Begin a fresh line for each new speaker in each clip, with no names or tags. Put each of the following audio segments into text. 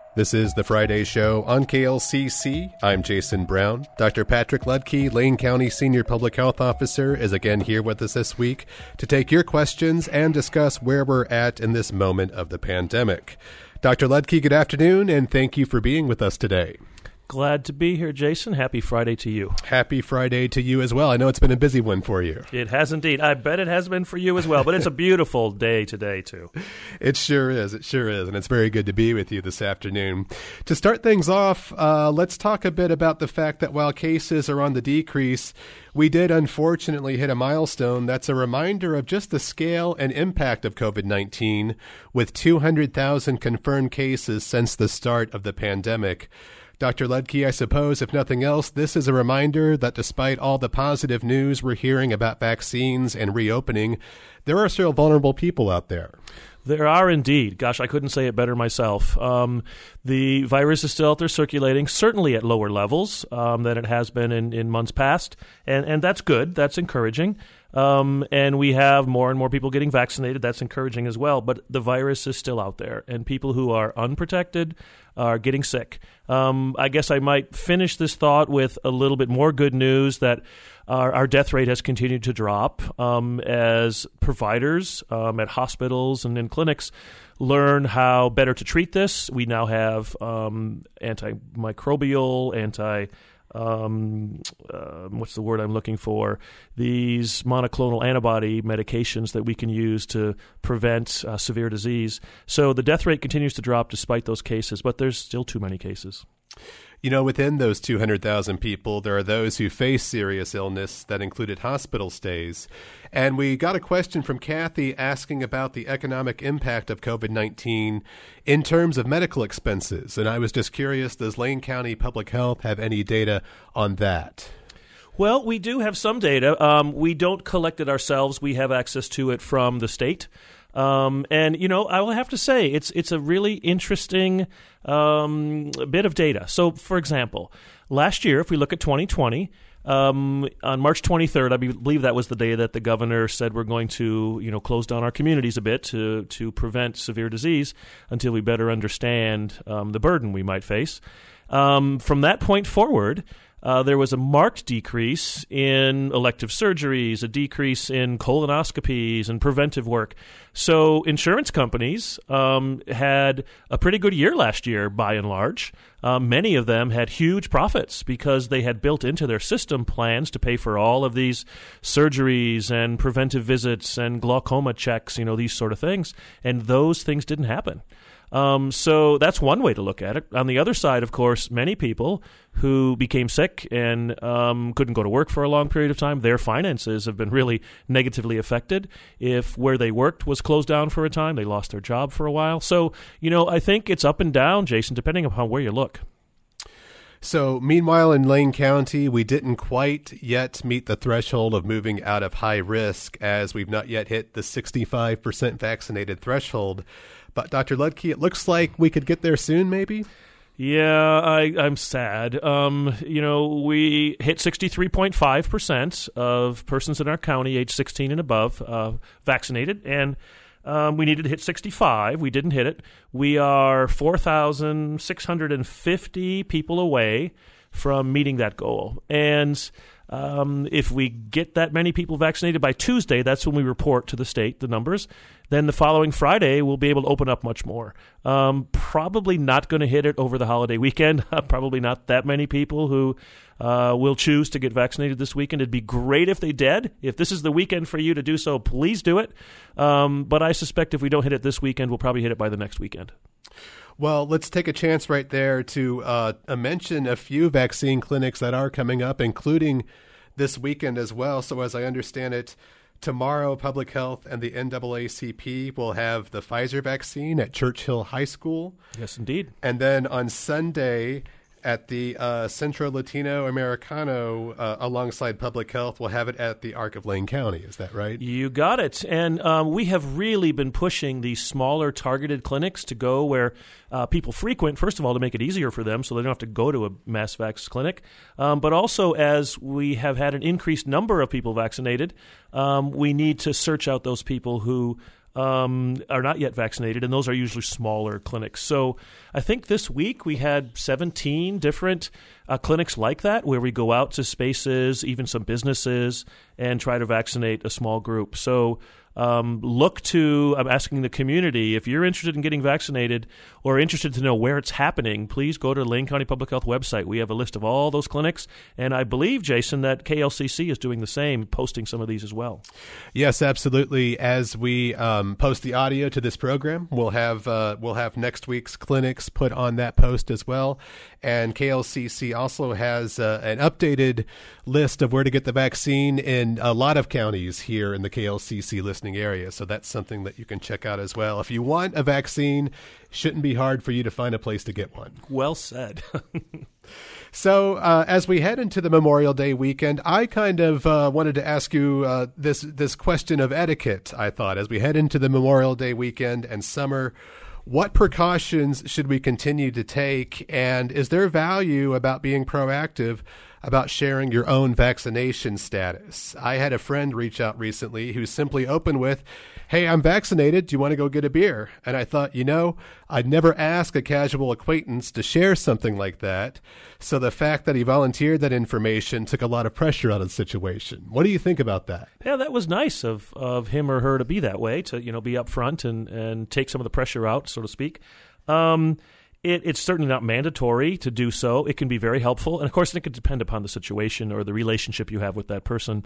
This is the Friday Show on KLCC. I'm Jason Brown. Dr. Patrick Ludke, Lane County Senior Public Health Officer, is again here with us this week to take your questions and discuss where we're at in this moment of the pandemic. Dr. Ludke, good afternoon, and thank you for being with us today.
Glad to be here, Jason. Happy Friday to you.
Happy Friday to you as well. I know it's been a busy one for you.
It has indeed. I bet it has been for you as well, but it's a beautiful day today, too.
It sure is. It sure is. And it's very good to be with you this afternoon. To start things off, let's talk a bit about the fact that while cases are on the decrease, we did unfortunately hit a milestone that's a reminder of just the scale and impact of COVID-19, with 200,000 confirmed cases since the start of the pandemic. Dr. Ludke, I suppose, if nothing else, this is a reminder that despite all the positive news we're hearing about vaccines and reopening, there are still vulnerable people out there.
There are indeed. Gosh, I couldn't say it better myself. The virus is still out there circulating, certainly at lower levels than it has been in months past, and that's good. That's encouraging. And we have more and more people getting vaccinated. That's encouraging as well. But the virus is still out there, and people who are unprotected are getting sick. I guess I might finish this thought with a little bit more good news that our death rate has continued to drop as providers at hospitals and in clinics learn how better to treat this. We now have antimicrobial, what's the word I'm looking for? These monoclonal antibody medications that we can use to prevent severe disease. So the death rate continues to drop despite those cases, but there's still too many cases.
You know, within those 200,000 people, there are those who face serious illness that included hospital stays. And we got a question from Kathy asking about the economic impact of COVID-19 in terms of medical expenses. And I was just curious, does Lane County Public Health have any data on that?
Well, we do have some data. We don't collect it ourselves. We have access to it from the state. And, you know, I will have to say it's a really interesting bit of data. So, for example, last year, if we look at 2020, on March 23rd, I believe that was the day that the governor said we're going to, you know, close down our communities a bit to prevent severe disease until we better understand the burden we might face. From that point forward, there was a marked decrease in elective surgeries, a decrease in colonoscopies and preventive work. So insurance companies had a pretty good year last year, by and large. Many of them had huge profits because they had built into their system plans to pay for all of these surgeries and preventive visits and glaucoma checks, you know, these sort of things. And those things didn't happen. So that's one way to look at it. On the other side, of course, many people who became sick and couldn't go to work for a long period of time, their finances have been really negatively affected. If where they worked was closed down for a time, they lost their job for a while. So, you know, I think it's up and down, Jason, depending upon where you look.
So, meanwhile, in Lane County, we didn't quite yet meet the threshold of moving out of high risk, as we've not yet hit the 65% vaccinated threshold. But Dr. Ludke, it looks like we could get there soon, maybe?
Yeah, I'm sad. You know, we hit 63.5% of persons in our county age 16 and above vaccinated, and we needed to hit 65. We didn't hit it. We are 4,650 people away from meeting that goal. And if we get that many people vaccinated by Tuesday, that's when we report to the state the numbers. Then the following Friday, we'll be able to open up much more. Probably not going to hit it over the holiday weekend. Probably not that many people who will choose to get vaccinated this weekend. It'd be great if they did. If this is the weekend for you to do so, please do it. But I suspect if we don't hit it this weekend, we'll probably hit it by the next weekend.
Well, let's take a chance right there to mention a few vaccine clinics that are coming up, including this weekend as well. So as I understand it, tomorrow, Public Health and the NAACP will have the Pfizer vaccine at Churchill High School.
Yes, indeed.
And then on Sunday at the Centro Latino Americano alongside Public Health, we'll have it at the Arc of Lane County. Is that right?
You got it. And we have really been pushing these smaller targeted clinics to go where people frequent, first of all, to make it easier for them so they don't have to go to a mass vax clinic. But also, as we have had an increased number of people vaccinated, we need to search out those people who are not yet vaccinated, and those are usually smaller clinics. So I think this week we had 17 different clinics like that, where we go out to spaces, even some businesses, and try to vaccinate a small group. So I'm asking the community, if you're interested in getting vaccinated or interested to know where it's happening, please go to Lane County Public Health website. We have a list of all those clinics, and I believe, Jason, that KLCC is doing the same, posting some of these as well.
Yes, absolutely. As we post the audio to this program, we'll have next week's clinics put on that post as well. And KLCC also has an updated list of where to get the vaccine in a lot of counties here in the KLCC listening area. So that's something that you can check out as well. If you want a vaccine, shouldn't be hard for you to find a place to get one.
Well said.
So as we head into the Memorial Day weekend, I kind of wanted to ask you this question of etiquette, I thought. As we head into the Memorial Day weekend and summer, what precautions should we continue to take? And is there value about being proactive about sharing your own vaccination status? I had a friend reach out recently who simply opened with, "Hey, I'm vaccinated. Do you want to go get a beer?" And I thought, I'd never ask a casual acquaintance to share something like that. So the fact that he volunteered that information took a lot of pressure out of the situation. What do you think about that?
Yeah, that was nice of him or her to be that way, to be upfront and take some of the pressure out, so to speak. It's certainly not mandatory to do so. It can be very helpful. And, of course, it could depend upon the situation or the relationship you have with that person.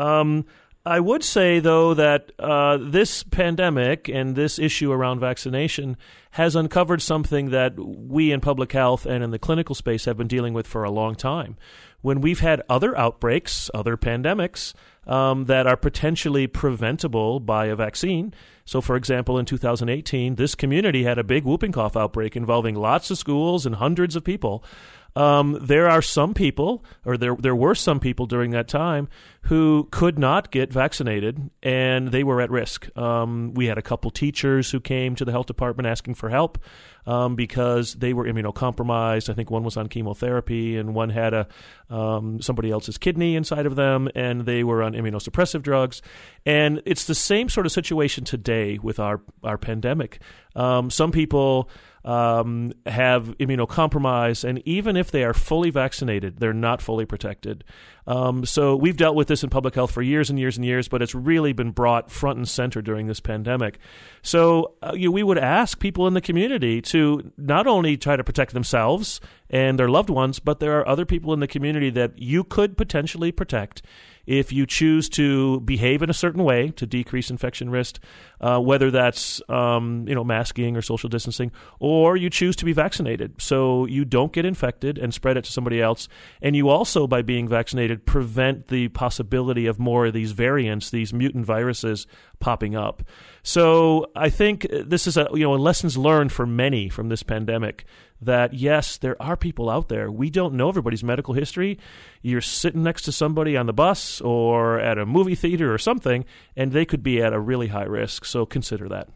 I would say, though, that this pandemic and this issue around vaccination has uncovered something that we in public health and in the clinical space have been dealing with for a long time. When we've had other outbreaks, other pandemics that are potentially preventable by a vaccine. So, for example, in 2018, this community had a big whooping cough outbreak involving lots of schools and hundreds of people. There are some people, or there were some people during that time who could not get vaccinated, and they were at risk. We had a couple teachers who came to the health department asking for help because they were immunocompromised. I think one was on chemotherapy, and one had somebody else's kidney inside of them, and they were on immunosuppressive drugs. And it's the same sort of situation today with our pandemic. Some people have immunocompromised, and even if they are fully vaccinated, they're not fully protected. So we've dealt with this in public health for years and years and years, but it's really been brought front and center during this pandemic. So we would ask people in the community to not only try to protect themselves and their loved ones, but there are other people in the community that you could potentially protect if you choose to behave in a certain way to decrease infection risk, whether that's masking or social distancing, or you choose to be vaccinated so you don't get infected and spread it to somebody else. And you also, by being vaccinated, prevent the possibility of more of these variants, these mutant viruses popping up. So I think this is a lessons learned for many from this pandemic, that yes, there are people out there. We don't know everybody's medical history. You're sitting next to somebody on the bus or at a movie theater or something, and they could be at a really high risk. So consider that.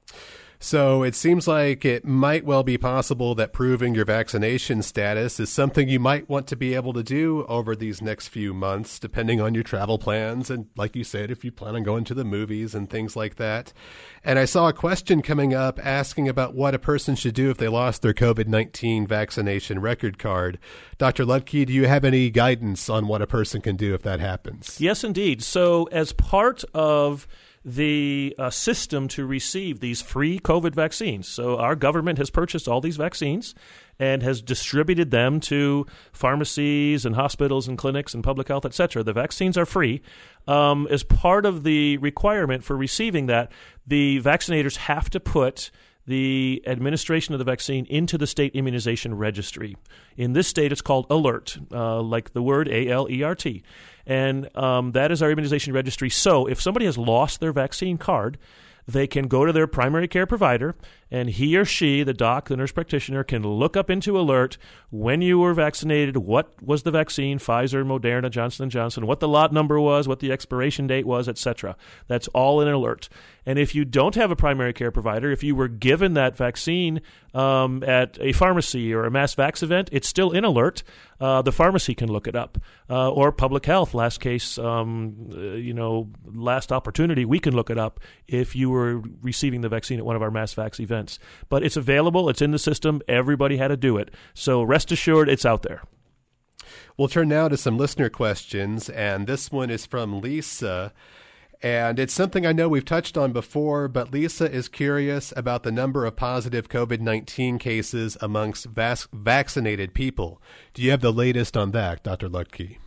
So it seems like it might well be possible that proving your vaccination status is something you might want to be able to do over these next few months, depending on your travel plans. And like you said, if you plan on going to the movies and things like that. And I saw a question coming up asking about what a person should do if they lost their COVID-19 vaccination record card. Dr. Lutke, do you have any guidance on what a person can do if that happens?
Yes, indeed. So as part of the system to receive these free COVID vaccines. So our government has purchased all these vaccines and has distributed them to pharmacies and hospitals and clinics and public health, et cetera. The vaccines are free. As part of the requirement for receiving that, the vaccinators have to put the administration of the vaccine into the state immunization registry. In this state, it's called ALERT, like the word ALERT. And that is our immunization registry. So if somebody has lost their vaccine card, they can go to their primary care provider, and he or she, the doc, the nurse practitioner, can look up into ALERT when you were vaccinated, what was the vaccine, Pfizer, Moderna, Johnson & Johnson, what the lot number was, what the expiration date was, etc. That's all in ALERT. And if you don't have a primary care provider, if you were given that vaccine at a pharmacy or a mass vax event, it's still in ALERT. The pharmacy can look it up. Or public health, last case, last opportunity, we can look it up if you were receiving the vaccine at one of our mass vax events. But it's available. It's in the system. Everybody had to do it. So rest assured, it's out there.
We'll turn now to some listener questions, and this one is from Lisa. And it's something I know we've touched on before, but Lisa is curious about the number of positive COVID-19 cases amongst vaccinated people. Do you have the latest on that, Dr. Lutke?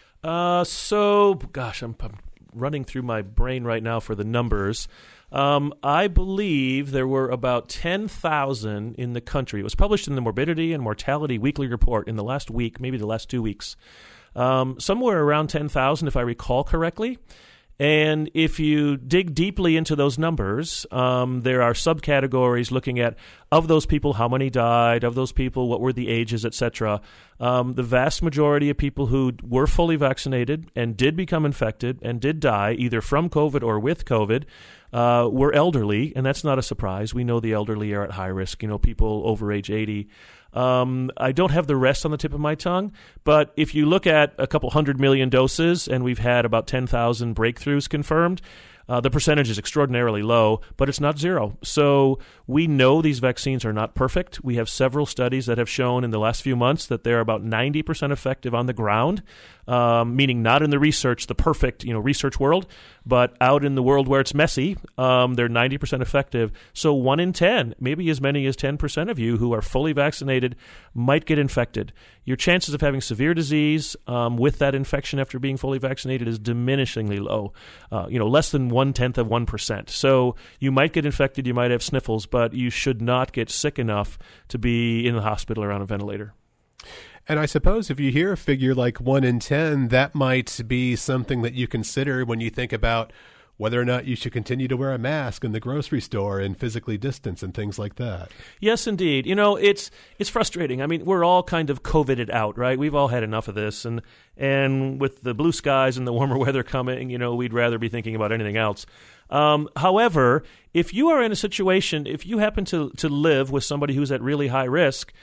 I'm running through my brain right now for the numbers. I believe there were about 10,000 in the country. It was published in the Morbidity and Mortality Weekly Report in the last week, maybe the last 2 weeks. Somewhere around 10,000, if I recall correctly. And if you dig deeply into those numbers, there are subcategories looking at, of those people, how many died, of those people, what were the ages, etc. The vast majority of people who were fully vaccinated and did become infected and did die, either from COVID or with COVID, were elderly, and that's not a surprise. We know the elderly are at high risk, people over age 80. I don't have the rest on the tip of my tongue, but if you look at a couple 100 million doses and we've had about 10,000 breakthroughs confirmed, the percentage is extraordinarily low, but it's not zero. So we know these vaccines are not perfect. We have several studies that have shown in the last few months that they're about 90% effective on the ground, meaning not in the perfect, research world, but out in the world where it's messy, they're 90% effective. So 1 in 10, maybe as many as 10% of you who are fully vaccinated might get infected. Your chances of having severe disease with that infection after being fully vaccinated is diminishingly low, less than 0.1%. So you might get infected, you might have sniffles, but you should not get sick enough to be in the hospital or on a ventilator.
And I suppose if you hear a figure like 1 in 10, that might be something that you consider when you think about whether or not you should continue to wear a mask in the grocery store and physically distance and things like that.
Yes, indeed. It's frustrating. I mean, we're all kind of COVIDed out, right? We've all had enough of this. And with the blue skies and the warmer weather coming, we'd rather be thinking about anything else. However, if you are in a situation, if you happen to live with somebody who's at really high risk,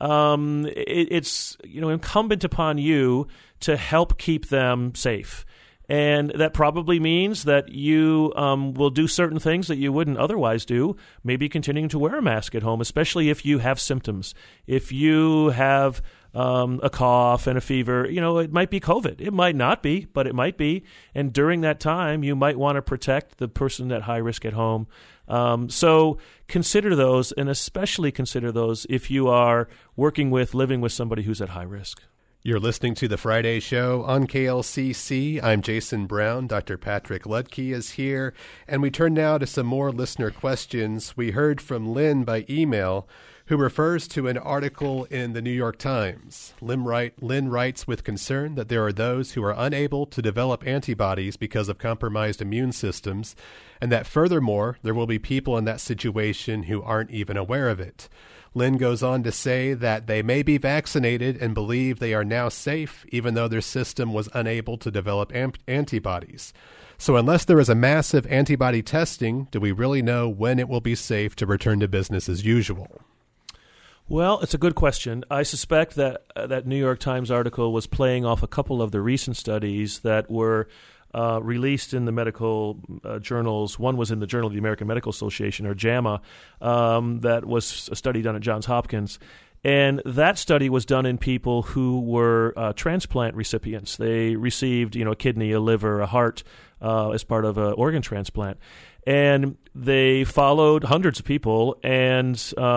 it's incumbent upon you to help keep them safe. And that probably means that you will do certain things that you wouldn't otherwise do, maybe continuing to wear a mask at home, especially if you have symptoms. If you have a cough and a fever, it might be COVID. It might not be, but it might be. And during that time, you might want to protect the person at high risk at home. So consider those, and especially consider those if you are living with somebody who's at high risk.
You're listening to The Friday Show on KLCC. I'm Jason Brown. Dr. Patrick Lutke is here. And we turn now to some more listener questions. We heard from Lynn by email, who refers to an article in the New York Times. Lynn writes with concern that there are those who are unable to develop antibodies because of compromised immune systems, and that furthermore, there will be people in that situation who aren't even aware of it. Lynn goes on to say that they may be vaccinated and believe they are now safe, even though their system was unable to develop antibodies. So unless there is a massive antibody testing, do we really know when it will be safe to return to business as usual?
Well, it's a good question. I suspect that that New York Times article was playing off a couple of the recent studies that were released in the medical journals. One was in the Journal of the American Medical Association, or JAMA, that was a study done at Johns Hopkins. And that study was done in people who were transplant recipients. They received, a kidney, a liver, a heart as part of an organ transplant. And they followed hundreds of people, and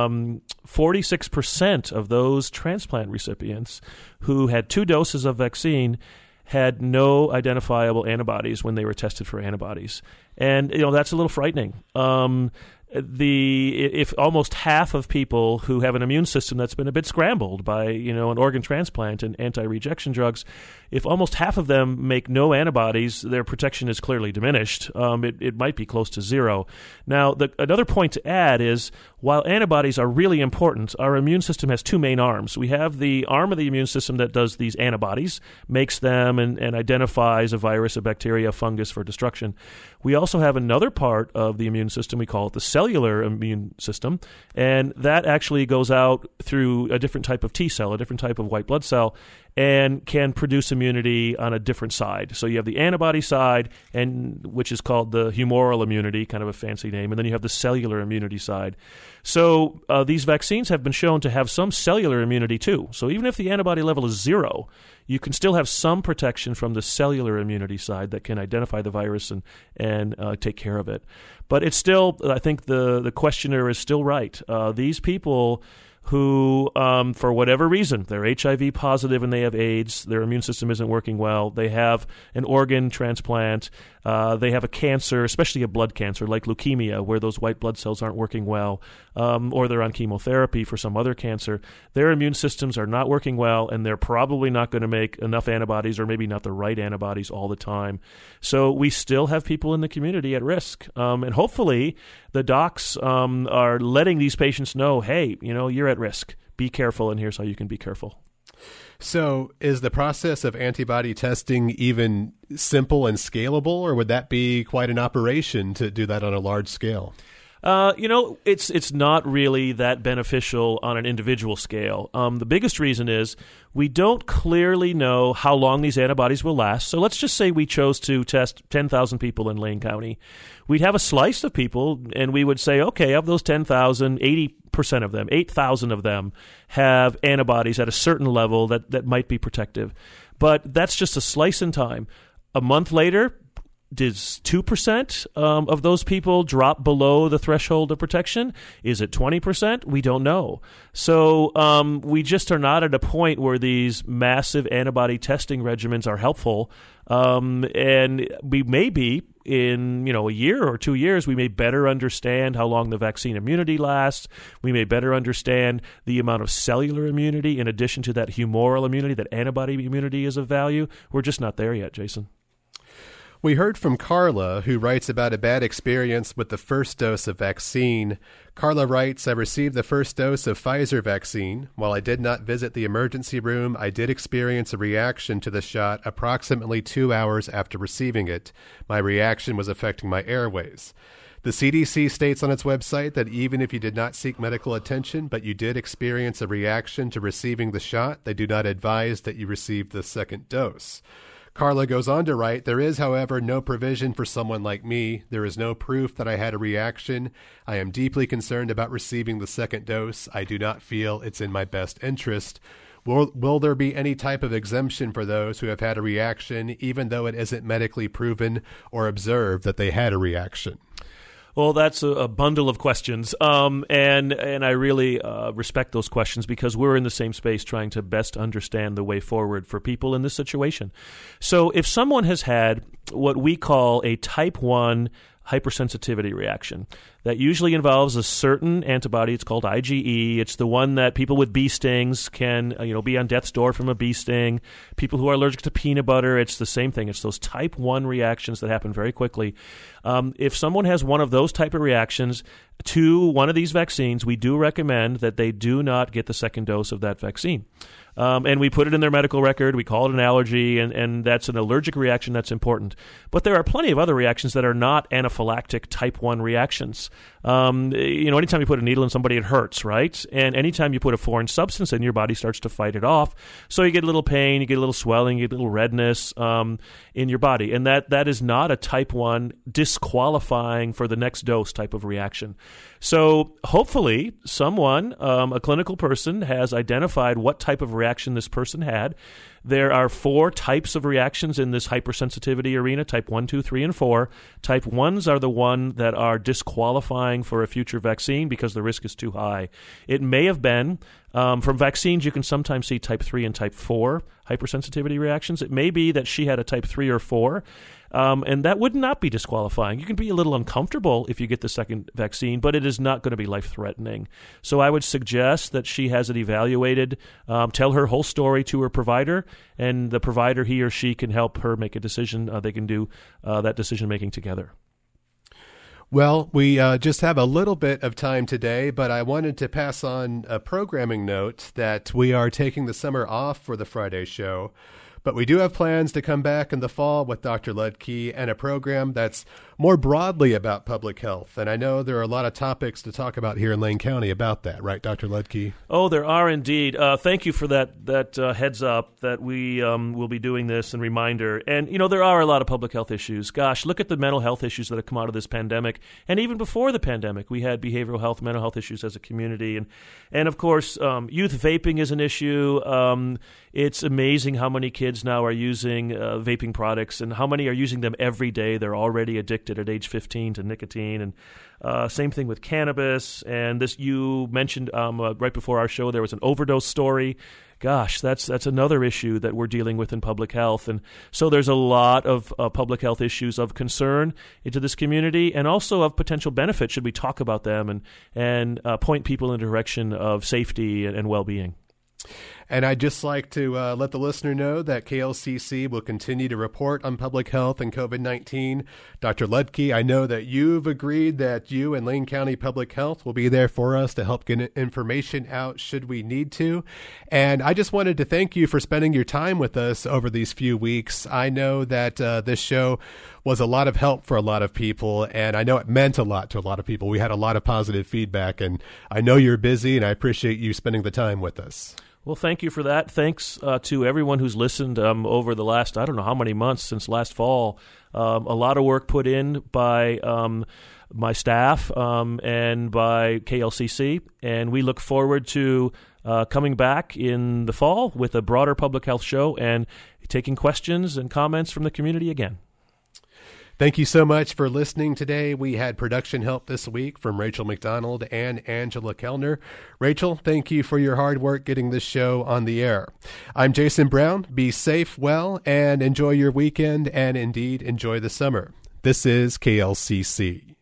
46% of those transplant recipients who had 2 doses of vaccine had no identifiable antibodies when they were tested for antibodies. And, that's a little frightening. If almost half of people who have an immune system that's been a bit scrambled by, an organ transplant and anti-rejection drugs, if almost half of them make no antibodies, their protection is clearly diminished. It might be close to zero. Now, another point to add is, while antibodies are really important, our immune system has 2 main arms. We have the arm of the immune system that does these antibodies, makes them and identifies a virus, a bacteria, a fungus for destruction. We also have another part of the immune system, we call it the cellular immune system, and that actually goes out through a different type of T cell, a different type of white blood cell, and can produce immunity on a different side. So you have the antibody side, which is called the humoral immunity, kind of a fancy name, and then you have the cellular immunity side. So these vaccines have been shown to have some cellular immunity too. So even if the antibody level is 0, you can still have some protection from the cellular immunity side that can identify the virus and take care of it. But it's still, I think the questioner is still right. These people who, for whatever reason, they're HIV positive and they have AIDS, their immune system isn't working well, they have an organ transplant, they have a cancer, especially a blood cancer like leukemia, where those white blood cells aren't working well, or they're on chemotherapy for some other cancer, their immune systems are not working well, and they're probably not going to make enough antibodies, or maybe not the right antibodies all the time. So we still have people in the community at risk. And hopefully the docs are letting these patients know, hey, you're at risk. Be careful, and here's how you can be careful.
So is the process of antibody testing even simple and scalable, or would that be quite an operation to do that on a large scale?
It's not really that beneficial on an individual scale. The biggest reason is we don't clearly know how long these antibodies will last. So let's just say we chose to test 10,000 people in Lane County. We'd have a slice of people, and we would say, okay, of those 10,000, 80% of them, 8,000 of them have antibodies at a certain level that might be protective. But that's just a slice in time. A month later, does 2% of those people drop below the threshold of protection? Is it 20%? We don't know. So we just are not at a point where these massive antibody testing regimens are helpful. And we may be in a year or 2 years, we may better understand how long the vaccine immunity lasts. We may better understand the amount of cellular immunity in addition to that humoral immunity, that antibody immunity is of value. We're just not there yet, Jason.
We heard from Carla, who writes about a bad experience with the first dose of vaccine. Carla writes, I received the first dose of Pfizer vaccine. While I did not visit the emergency room, I did experience a reaction to the shot approximately 2 hours after receiving it. My reaction was affecting my airways. The CDC states on its website that even if you did not seek medical attention, but you did experience a reaction to receiving the shot, they do not advise that you receive the second dose. Carla goes on to write, there is, however, no provision for someone like me. There is no proof that I had a reaction. I am deeply concerned about receiving the second dose. I do not feel it's in my best interest. Will there be any type of exemption for those who have had a reaction, even though it isn't medically proven or observed that they had a reaction?
Well, that's a bundle of questions, and I really respect those questions because we're in the same space trying to best understand the way forward for people in this situation. So if someone has had what we call a type 1 hypersensitivity reaction, that usually involves a certain antibody. It's called IgE. It's the one that people with bee stings can, be on death's door from a bee sting. People who are allergic to peanut butter, it's the same thing. It's those type 1 reactions that happen very quickly. If someone has one of those type of reactions to one of these vaccines, we do recommend that they do not get the second dose of that vaccine. And we put it in their medical record. We call it an allergy, and that's an allergic reaction that's important. But there are plenty of other reactions that are not anaphylactic type 1 reactions. Anytime you put a needle in somebody, it hurts, right? And anytime you put a foreign substance in, your body starts to fight it off. So you get a little pain, you get a little swelling, you get a little redness in your body. And that is not a type 1 disqualifying for the next dose type of reaction. So hopefully someone, a clinical person, has identified what type of reaction this person had. There are 4 types of reactions in this hypersensitivity arena, type 1, 2, 3, and 4. Type 1s are the one that are disqualifying for a future vaccine because the risk is too high. It may have been, from vaccines, you can sometimes see type 3 and type 4 hypersensitivity reactions. It may be that she had a type 3 or 4, and that would not be disqualifying. You can be a little uncomfortable if you get the second vaccine, but it is not going to be life-threatening. So I would suggest that she has it evaluated, tell her whole story to her provider, and the provider, he or she, can help her make a decision. They can do that decision-making together.
Well, we just have a little bit of time today, but I wanted to pass on a programming note that we are taking the summer off for the Friday show. But we do have plans to come back in the fall with Dr. Lutke and a program that's more broadly about public health. And I know there are a lot of topics to talk about here in Lane County about that, right, Dr. Ludke?
Oh, there are indeed. Thank you for that heads up that we will be doing this and reminder. And, there are a lot of public health issues. Gosh, look at the mental health issues that have come out of this pandemic. And even before the pandemic, we had behavioral health, mental health issues as a community. And of course, youth vaping is an issue. It's amazing how many kids now are using vaping products and how many are using them every day. They're already addicted at age 15 to nicotine. And same thing with cannabis. And this, you mentioned right before our show, there was an overdose story. Gosh, that's another issue that we're dealing with in public health. And so there's a lot of public health issues of concern into this community and also of potential benefit should we talk about them and point people in the direction of safety and well-being.
And I'd just like to let the listener know that KLCC will continue to report on public health and COVID-19. Dr. Ludke, I know that you've agreed that you and Lane County Public Health will be there for us to help get information out should we need to. And I just wanted to thank you for spending your time with us over these few weeks. I know that this show was a lot of help for a lot of people, and I know it meant a lot to a lot of people. We had a lot of positive feedback, and I know you're busy, and I appreciate you spending the time with us.
Well, thank you for that. Thanks to everyone who's listened over the last, I don't know how many months since last fall. A lot of work put in by my staff and by KLCC, and we look forward to coming back in the fall with a broader public health show and taking questions and comments from the community again.
Thank you so much for listening today. We had production help this week from Rachel McDonald and Angela Kellner. Rachel, thank you for your hard work getting this show on the air. I'm Jason Brown. Be safe, well, and enjoy your weekend, and indeed enjoy the summer. This is KLCC.